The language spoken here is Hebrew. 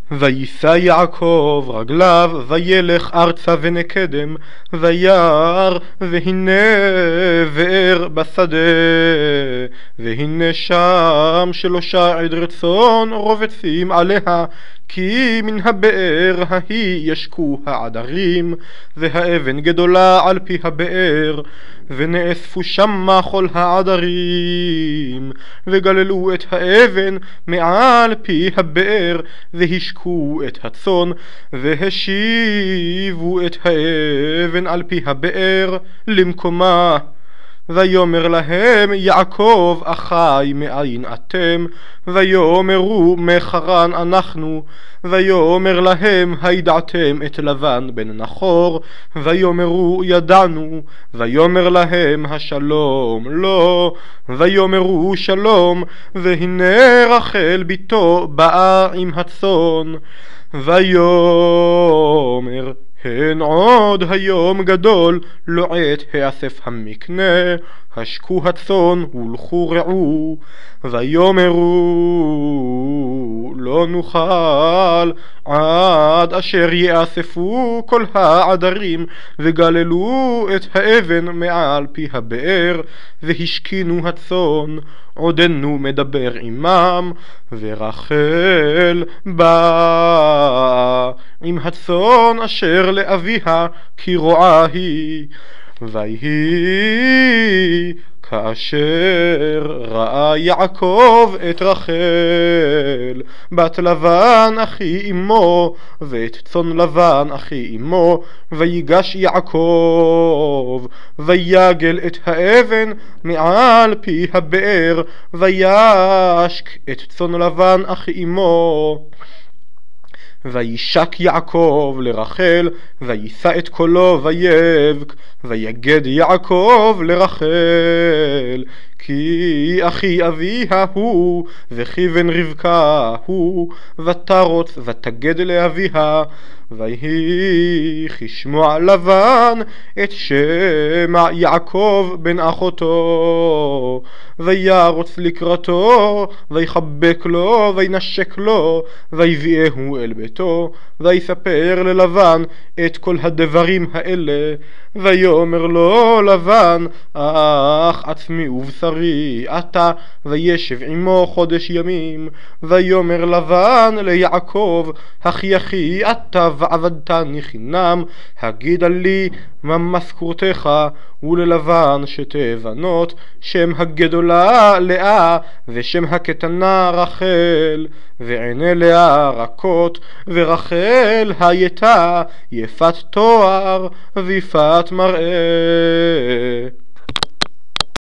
ויישא יעקב רגליו וילך ארצה ונקדם וירא והנה באר בשדה והנה שם 3 עדרי צאן רובצים עליה כי מן הבאר ההיא ישקו העדרים והאבן גדולה על פי הבאר ונאספו שמה כל העדרים וגללו את האבן מעל פי הבאר והשקו את הצאן והשיבו את האבן על פי הבאר למקומה. ויאמר להם יעקב אחי מאין אתם? ויאמרו מחרן אנחנו. ויאמר להם הידעתם את לבן בן נחור? ויאמרו ידענו. ויאמר להם השלום לא? ויאמרו שלום. והנה רחל בתו באה עם הצאן. ויאמר הן עוד היום גדול לא עת האסף המקנה השקו הצאן ולכו רעו. ויאמרו לא נוכל עד אשר יאספו כל העדרים וגללו את האבן מעל פי הבאר והשקינו הצאן. עודנו מדבר עמם ורחל באה עם הצאן אשר לאביה כי רועה היא. ויהי כאשר ראה יעקב את רחל בת לבן אחי אמו ואת צאן לבן אחי אמו ויגש יעקב ויגל את האבן מעל פי הבאר וישק את צאן לבן אחי אמו. וישק יעקב לרחל ויישא את קולו ויבק ויגד יעקב לרחל כי אחי אביה הוא וכיוון רבקה הוא ותרוץ ותגד לאביה. ויהי כשמוע לבן את שמע יעקב בן אחותו וירוץ לקראתו ויחבק לו וינשק לו ויביאהו אל ביתו ויספר ללבן את כל הדברים האלה. ויאמר לו לבן אך עצמי ובשרי אתה וישב עמו חודש ימים. ויאמר לבן ליעקב אחי אתה ועבדתני חינם הגידה לי מה משכורתך. וללבן 2 בנות שם הגדולה לאה ושם הקטנה רחל ועיני לאה רכות ורחל הייתה יפת תואר ויפת מראה.